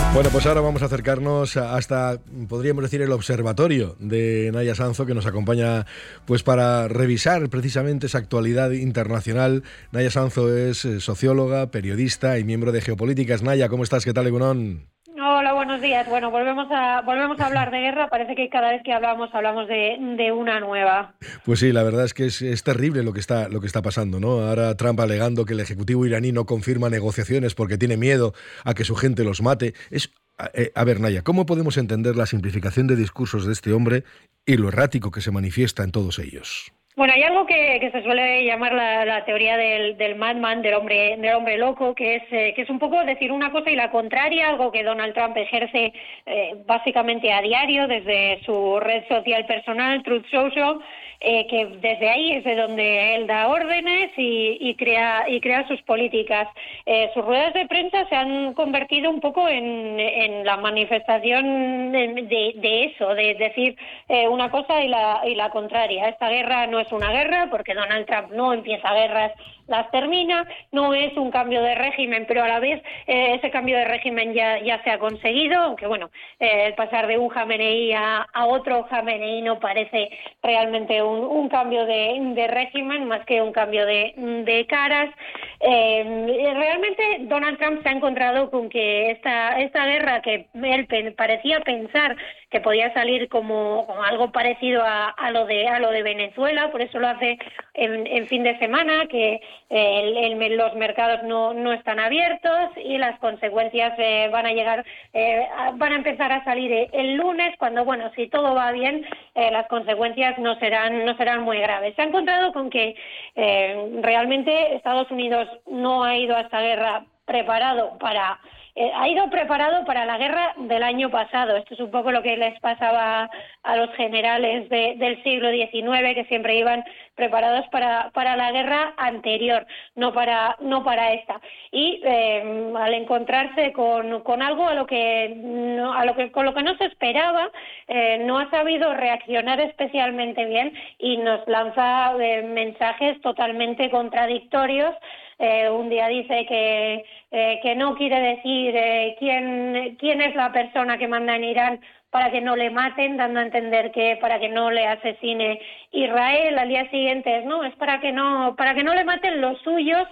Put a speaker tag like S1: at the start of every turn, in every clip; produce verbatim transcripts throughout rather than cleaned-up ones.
S1: Bueno, pues ahora vamos a acercarnos hasta, podríamos decir, el observatorio de Naya Sanzo, que nos acompaña pues para revisar precisamente esa actualidad internacional. Naya Sanzo es socióloga, periodista y miembro de Geopolíticas. Naya, ¿cómo estás? ¿Qué tal, Egunon?
S2: Hola, buenos días. Bueno, volvemos a volvemos a hablar de guerra. Parece que cada vez que hablamos hablamos de, de una nueva.
S1: Pues sí, la verdad es que es, es terrible lo que está lo que está pasando, ¿no? Ahora Trump alegando que el ejecutivo iraní no confirma negociaciones porque tiene miedo a que su gente los mate. Es eh, a ver, Naya, ¿cómo podemos entender la simplificación de discursos de este hombre y lo errático que se manifiesta en todos ellos?
S2: Bueno, hay algo que, que se suele llamar la, la teoría del, del madman, del hombre, del hombre loco, que es, eh, que es un poco decir una cosa y la contraria, algo que Donald Trump ejerce eh, básicamente a diario desde su red social personal, Truth Social, eh, que desde ahí es de donde él da órdenes y, y crea y crea sus políticas. Eh, sus ruedas de prensa se han convertido un poco en, en la manifestación de, de, de eso, de decir eh, una cosa y la, y la contraria. Esta guerra no es una guerra porque Donald Trump no empieza guerras, las termina, no es un cambio de régimen, pero a la vez eh, ese cambio de régimen ya, ya se ha conseguido, aunque bueno, eh, el pasar de un Jamenei a, a otro Jamenei no parece realmente un, un cambio de, de régimen, más que un cambio de, de caras. Eh, realmente Donald Trump se ha encontrado con que esta, esta guerra que él pe- parecía pensar que podía salir como, como algo parecido a, a lo de a lo de Venezuela, por eso lo hace en, en fin de semana, que eh, el, el, los mercados no, no están abiertos y las consecuencias eh, van a llegar, eh, van a empezar a salir el lunes, cuando, bueno, si todo va bien, eh, las consecuencias no serán no serán muy graves. Se ha encontrado con que eh, realmente Estados Unidos no ha ido a esta guerra preparado para eh, ha ido preparado para la guerra del año pasado. Esto es un poco lo que les pasaba a los generales de, del siglo diecinueve, que siempre iban preparados para, para la guerra anterior, no para no para esta. Y eh, al encontrarse con, con algo a lo que no, a lo que con lo que no se esperaba, eh, no ha sabido reaccionar especialmente bien y nos lanza eh, mensajes totalmente contradictorios. Eh, un día dice que, eh, que no quiere decir eh, quién, quién es la persona que manda en Irán para que no le maten, dando a entender que para que no le asesine Israel. Al día siguiente es, no, es para que no, para que no le maten los suyos.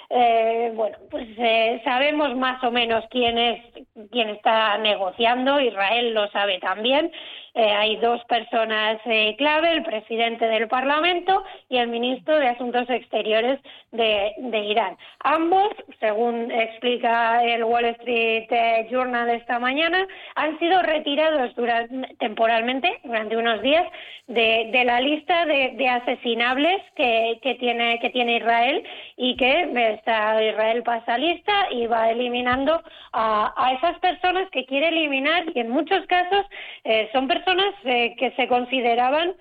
S2: Eh, bueno, pues eh, sabemos más o menos quién es quién está negociando. Israel lo sabe también. Eh, hay dos personas eh, clave, el presidente del Parlamento y el ministro de Asuntos Exteriores de, de Irán. Ambos, según explica el Wall Street eh, Journal esta mañana, han sido retirados durante, temporalmente, durante unos días, de, de la lista de, de asesinables que, que, tiene, que tiene Israel, y que está, Israel pasa lista y va eliminando a, a esas personas que quiere eliminar, y en muchos casos eh, son personas eh, que se consideraban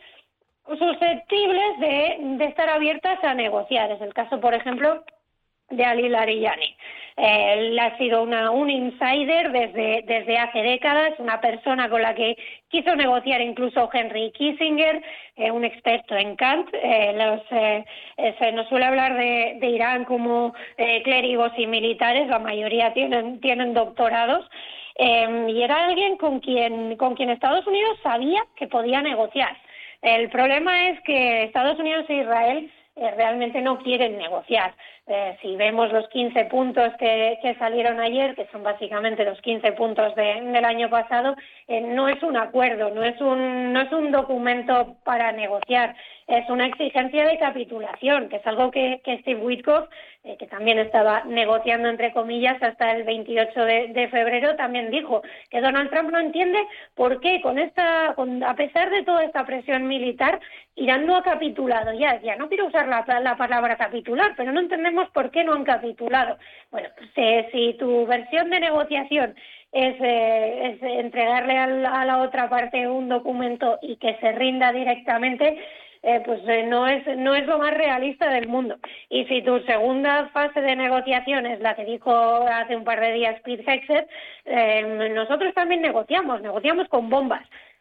S2: susceptibles de, de estar abiertas a negociar. Es el caso, por ejemplo, de Ali Larijani. Eh, él ha sido una, un insider desde, desde hace décadas, una persona con la que quiso negociar incluso Henry Kissinger, eh, un experto en Kant. Eh, los, eh, se nos suele hablar de, de Irán como eh, clérigos y militares, la mayoría tienen, tienen doctorados. Eh, y era alguien con quien, con quien Estados Unidos sabía que podía negociar. El problema es que Estados Unidos e Israel eh, realmente no quieren negociar. Eh, si vemos los quince puntos que, que salieron ayer, que son básicamente los quince puntos de, del año pasado, eh, no es un acuerdo, no es un, no es un documento para negociar, es una exigencia de capitulación, que es algo que, que Steve Witkoff, eh, que también estaba negociando entre comillas hasta el veintiocho de, de febrero, también dijo que Donald Trump no entiende por qué con esta, con, a pesar de toda esta presión militar, Irán no ha capitulado. Ya, ya no quiero usar la, la palabra capitular, pero no entendemos por qué no han capitulado. Bueno, pues, eh, si tu versión de negociación es, eh, es entregarle al, a la otra parte un documento y que se rinda directamente, eh, pues eh, no es no es lo más realista del mundo. Y si tu segunda fase de negociación es la que dijo hace un par de días Pete Hegseth, eh, nosotros también negociamos, negociamos con bombas.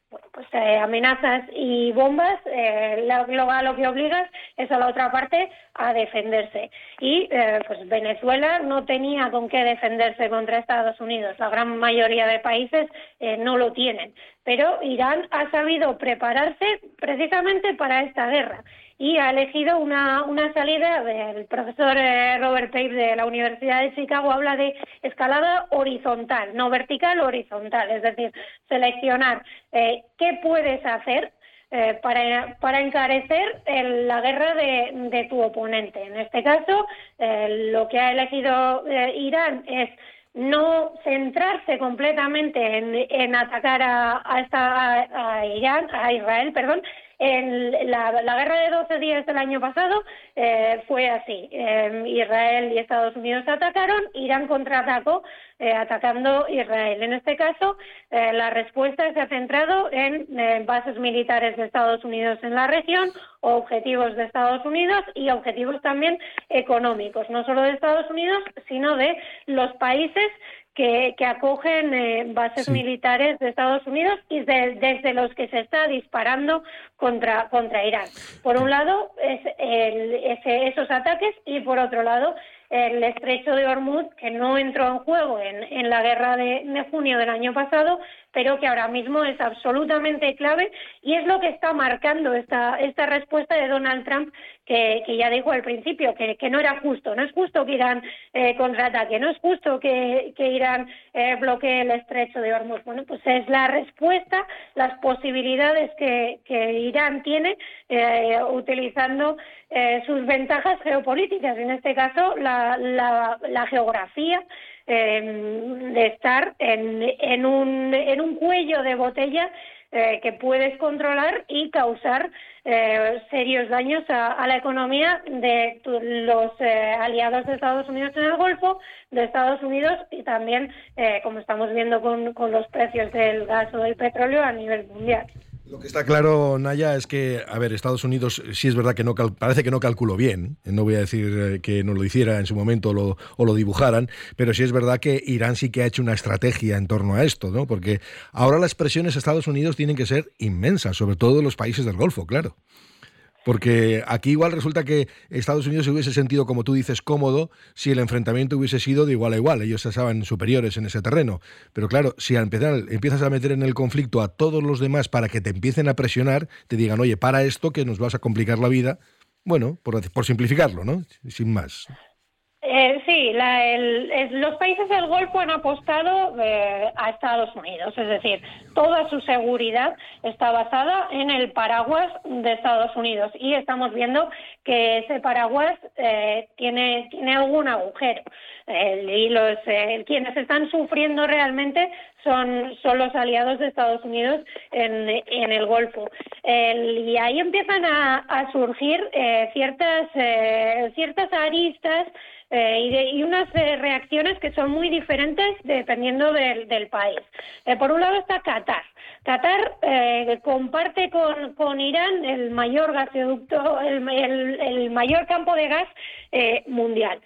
S2: bueno, pues eh, amenazas y bombas, eh, la, lo, a lo que obligas es a la otra parte a defenderse. Y eh, pues Venezuela no tenía con qué defenderse contra Estados Unidos. La gran mayoría de países eh, no lo tienen. Pero Irán ha sabido prepararse precisamente para esta guerra y ha elegido una, una salida. El profesor eh, Robert Pape de la Universidad de Chicago habla de escalada horizontal, no vertical, horizontal, es decir, seleccionar eh, qué puedes hacer eh, para, para encarecer el, la guerra de, de tu oponente. En este caso, eh, lo que ha elegido eh, Irán es no centrarse completamente en, en atacar a, a, esta, a, a Irán, a Israel, perdón. En la, la guerra de doce días del año pasado eh, fue así. Eh, Israel y Estados Unidos atacaron, Irán contraatacó eh, atacando Israel. En este caso, eh, la respuesta se ha centrado en eh, bases militares de Estados Unidos en la región, objetivos de Estados Unidos y objetivos también económicos, no solo de Estados Unidos, sino de los países Que, que acogen eh, bases sí. militares de Estados Unidos y de, desde los que se está disparando contra, contra Irán. Por un lado, es el, ese, esos ataques y por otro lado, el estrecho de Hormuz, que no entró en juego en, en la guerra de, de junio del año pasado, pero que ahora mismo es absolutamente clave y es lo que está marcando esta, esta respuesta de Donald Trump, que, que ya dijo al principio, que, que no era justo. No es justo que Irán eh, contraataque, no es justo que, que Irán eh, bloquee el estrecho de Hormuz. Bueno, pues es la respuesta, las posibilidades que, que Irán tiene eh, utilizando eh, sus ventajas geopolíticas, en este caso la, la, la geografía, Eh, de estar en, en, un, en un cuello de botella eh, que puedes controlar y causar eh, serios daños a, a la economía de tu, los eh, aliados de Estados Unidos en el Golfo, de Estados Unidos y también, eh, como estamos viendo con, con los precios del gas o del petróleo a nivel mundial.
S1: Lo que está claro, Naya, es que, a ver, Estados Unidos sí es verdad que no cal- parece que no calculó bien, no voy a decir eh, que no lo hiciera en su momento lo, o lo dibujaran, pero sí es verdad que Irán sí que ha hecho una estrategia en torno a esto, ¿no? Porque ahora las presiones a Estados Unidos tienen que ser inmensas, sobre todo en los países del Golfo, claro. Porque aquí igual resulta que Estados Unidos se hubiese sentido, como tú dices, cómodo si el enfrentamiento hubiese sido de igual a igual. Ellos se estaban superiores en ese terreno. Pero claro, si al empezar, empiezas a meter en el conflicto a todos los demás para que te empiecen a presionar, te digan, oye, para esto que nos vas a complicar la vida. Bueno, por, por simplificarlo, ¿no? Sin más.
S2: Eh, sí, la, el, el, los países del Golfo han apostado eh, a Estados Unidos, es decir, toda su seguridad está basada en el paraguas de Estados Unidos y estamos viendo que ese paraguas eh, tiene, tiene algún agujero eh, y los eh, quienes están sufriendo realmente son, son los aliados de Estados Unidos en, en el Golfo. El, y ahí empiezan a, a surgir eh, ciertas, eh, ciertas aristas Eh, y, de, y unas eh, reacciones que son muy diferentes dependiendo del, del país. Eh, por un lado está Qatar. Qatar eh, comparte con, con Irán el mayor gasoducto, el, el, el mayor campo de gas eh, mundial.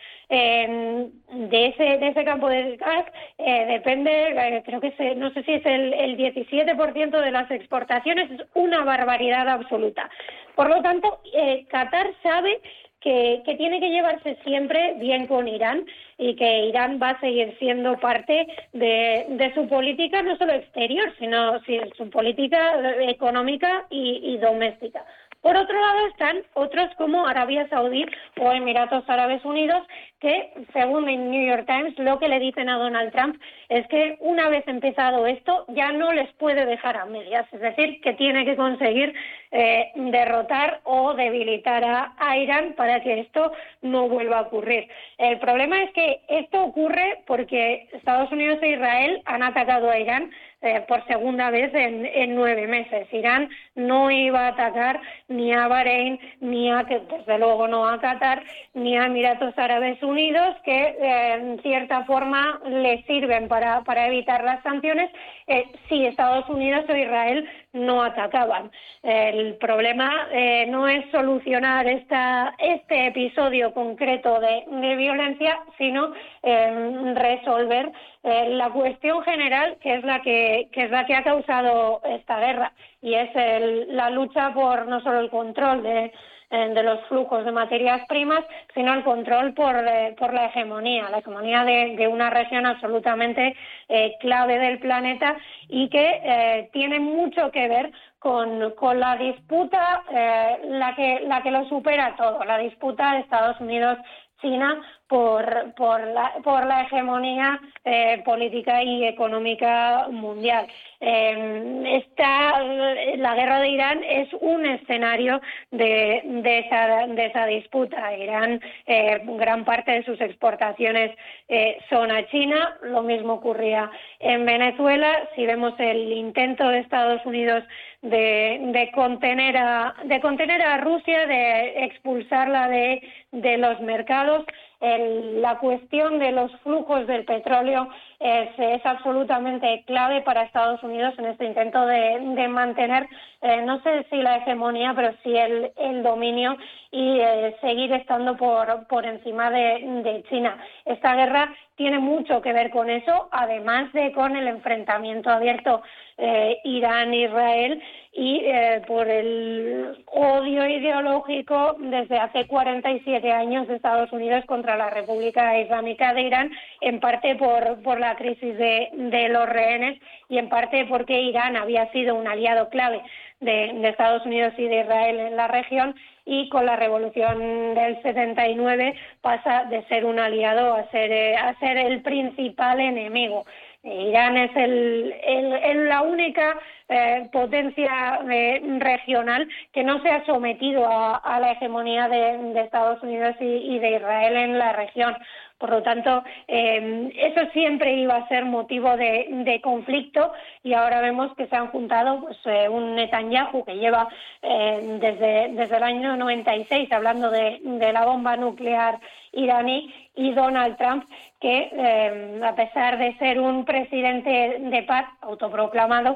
S2: Eh, de ese de ese campo de gas eh, depende, eh, creo que se, no sé si es el, el diecisiete por ciento de las exportaciones, es una barbaridad absoluta. Por lo tanto, eh, Qatar sabe Que, que tiene que llevarse siempre bien con Irán y que Irán va a seguir siendo parte de, de su política, no solo exterior, sino, sino su política económica y, y doméstica. Por otro lado están otros como Arabia Saudí o Emiratos Árabes Unidos, que según el New York Times lo que le dicen a Donald Trump es que una vez empezado esto ya no les puede dejar a medias, es decir, que tiene que conseguir eh, derrotar o debilitar a, a Irán para que esto no vuelva a ocurrir. El problema es que esto ocurre porque Estados Unidos e Israel han atacado a Irán Eh, por segunda vez en, en nueve meses. Irán no iba a atacar ni a Bahrein, ni a, que desde luego no a Qatar, ni a Emiratos Árabes Unidos, que eh, en cierta forma le sirven para, para evitar las sanciones, eh, si Estados Unidos o Israel no atacaban. El problema eh, no es solucionar esta, este episodio concreto de, de violencia, sino eh, resolver eh, la cuestión general, que es la que, que es la que ha causado esta guerra, y es el, la lucha por no solo el control de de los flujos de materias primas, sino el control por, eh, por la hegemonía, la hegemonía de, de una región absolutamente eh, clave del planeta y que eh, tiene mucho que ver con, con la disputa, eh, la que, la que lo supera todo, la disputa de Estados Unidos China por, por, la, por la hegemonía eh, política y económica mundial. Eh, esta, la guerra de Irán es un escenario de, de, esa, de esa disputa. Irán, eh, gran parte de sus exportaciones eh, son a China, lo mismo ocurría en Venezuela. Si vemos el intento de Estados Unidos de, de, contener, a, de contener a Rusia, de expulsarla de, de los mercados, El, la cuestión de los flujos del petróleo es, es absolutamente clave para Estados Unidos en este intento de, de mantener, eh, no sé si la hegemonía, pero sí el, el dominio y eh, seguir estando por, por encima de, de China. Esta guerra tiene mucho que ver con eso, además de con el enfrentamiento abierto eh, Irán-Israel y eh, por el odio ideológico desde hace cuarenta y siete años de Estados Unidos contra la República Islámica de Irán, en parte por, por la crisis de, de los rehenes y en parte porque Irán había sido un aliado clave de, de Estados Unidos y de Israel en la región, y con la revolución del setenta y nueve pasa de ser un aliado a ser, eh, a ser el principal enemigo. Irán es el, el, el, la única eh, potencia eh, regional que no se ha sometido a, a la hegemonía de, de Estados Unidos y, y de Israel en la región. Por lo tanto, eh, eso siempre iba a ser motivo de, de conflicto, y ahora vemos que se han juntado pues, eh, un Netanyahu que lleva eh, desde, desde el año noventa y seis hablando de, de la bomba nuclear iraní, y Donald Trump, que eh, a pesar de ser un presidente de paz autoproclamado,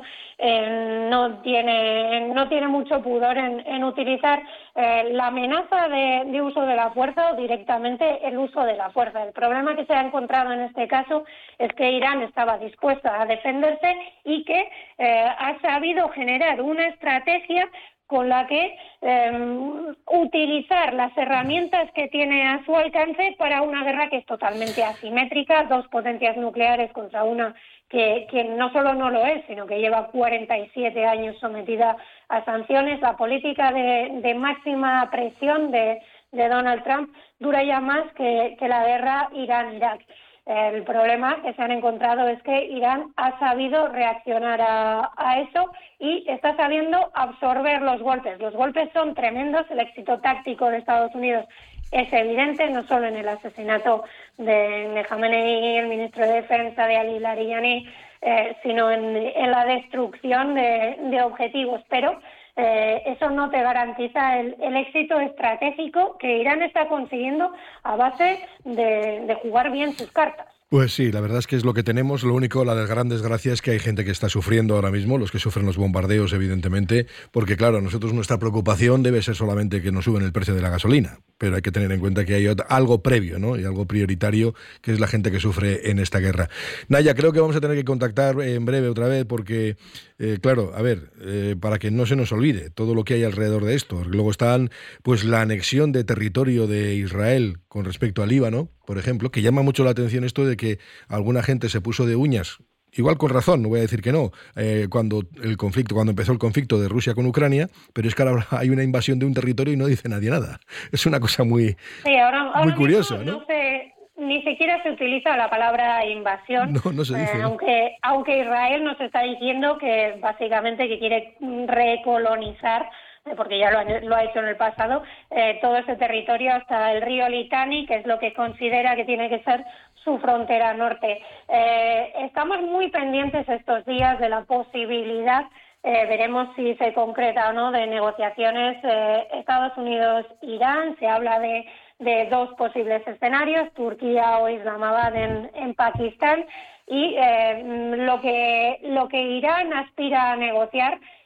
S2: eh, no tiene no tiene mucho pudor en, en utilizar eh, la amenaza de, de uso de la fuerza o directamente el uso de la fuerza. El problema que se ha encontrado en este caso es que Irán estaba dispuesta a defenderse y que eh, ha sabido generar una estrategia con la que eh, utilizar las herramientas que tiene a su alcance para una guerra que es totalmente asimétrica, dos potencias nucleares contra una que, que no solo no lo es, sino que lleva cuarenta y siete años sometida a sanciones. La política de, de máxima presión de, de Donald Trump dura ya más que, que la guerra Irán-Irak. El problema que se han encontrado es que Irán ha sabido reaccionar a, a eso y está sabiendo absorber los golpes. Los golpes son tremendos, el éxito táctico de Estados Unidos es evidente, no solo en el asesinato de, de Khamenei, el ministro de Defensa, de Ali Larijani, eh, sino en, en la destrucción de, de objetivos, pero Eh, eso no te garantiza el, el éxito estratégico que Irán está consiguiendo a base de, de jugar bien sus cartas.
S1: Pues sí, la verdad es que es lo que tenemos. Lo único, la gran desgracia es que hay gente que está sufriendo ahora mismo, los que sufren los bombardeos, evidentemente, porque claro, a nosotros nuestra preocupación debe ser solamente que nos suben el precio de la gasolina, pero hay que tener en cuenta que hay algo previo, ¿no? Y algo prioritario, que es la gente que sufre en esta guerra. Naya, creo que vamos a tener que contactar en breve otra vez, porque, eh, claro, a ver, eh, para que no se nos olvide todo lo que hay alrededor de esto. Luego están, pues, la anexión de territorio de Israel con respecto al Líbano, por ejemplo, que llama mucho la atención esto de que alguna gente se puso de uñas, igual con razón, no voy a decir que no, eh, cuando el conflicto, cuando empezó el conflicto de Rusia con Ucrania, pero es que ahora hay una invasión de un territorio y no dice nadie nada. Es una cosa muy,
S2: sí, ahora, ahora
S1: muy curiosa,
S2: mismo,
S1: ¿no?
S2: no se, ni siquiera se utiliza la palabra invasión,
S1: no, no se dice,
S2: eh,
S1: ¿no?
S2: aunque, aunque Israel nos está diciendo que básicamente que quiere recolonizar, porque ya lo ha, lo ha hecho en el pasado, eh, todo ese territorio hasta el río Litani, que es lo que considera que tiene que ser su frontera norte. Eh, estamos muy pendientes estos días de la posibilidad, eh, veremos si se concreta o no, de negociaciones eh, Estados Unidos-Irán. Se habla de, de dos posibles escenarios, Turquía o Islamabad en, en Pakistán, y eh, lo que, lo que Irán aspira a negociar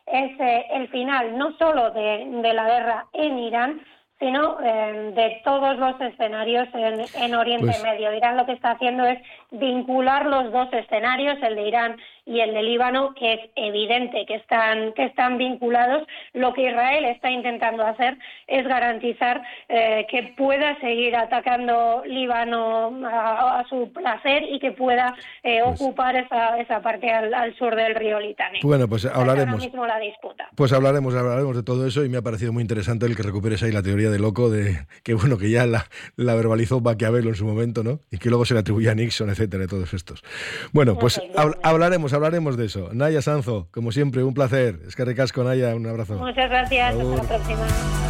S2: es eh, el final no solo de, de la guerra en Irán, sino eh, de todos los escenarios en, en Oriente pues, Medio. Irán lo que está haciendo es vincular los dos escenarios, el de Irán y el de Líbano, que es evidente que están, que están vinculados. Lo que Israel está intentando hacer es garantizar eh, que pueda seguir atacando Líbano a, a su placer y que pueda eh, pues, ocupar esa, esa parte al, al sur del río Litani.
S1: Bueno, pues hablaremos.
S2: Ahora mismo la disputa.
S1: Pues hablaremos, hablaremos de todo eso, y me ha parecido muy interesante el que recuperes ahí la teoría de loco, de que bueno, que ya la, la verbalizó Maquiavelo en su momento, ¿no? Y que luego se le atribuye a Nixon, etcétera, todos estos. Bueno, pues hab, hablaremos, hablaremos de eso. Naya Sanzo, como siempre, un placer. Es que recasco, Naya, un abrazo.
S2: Muchas gracias, hasta la próxima.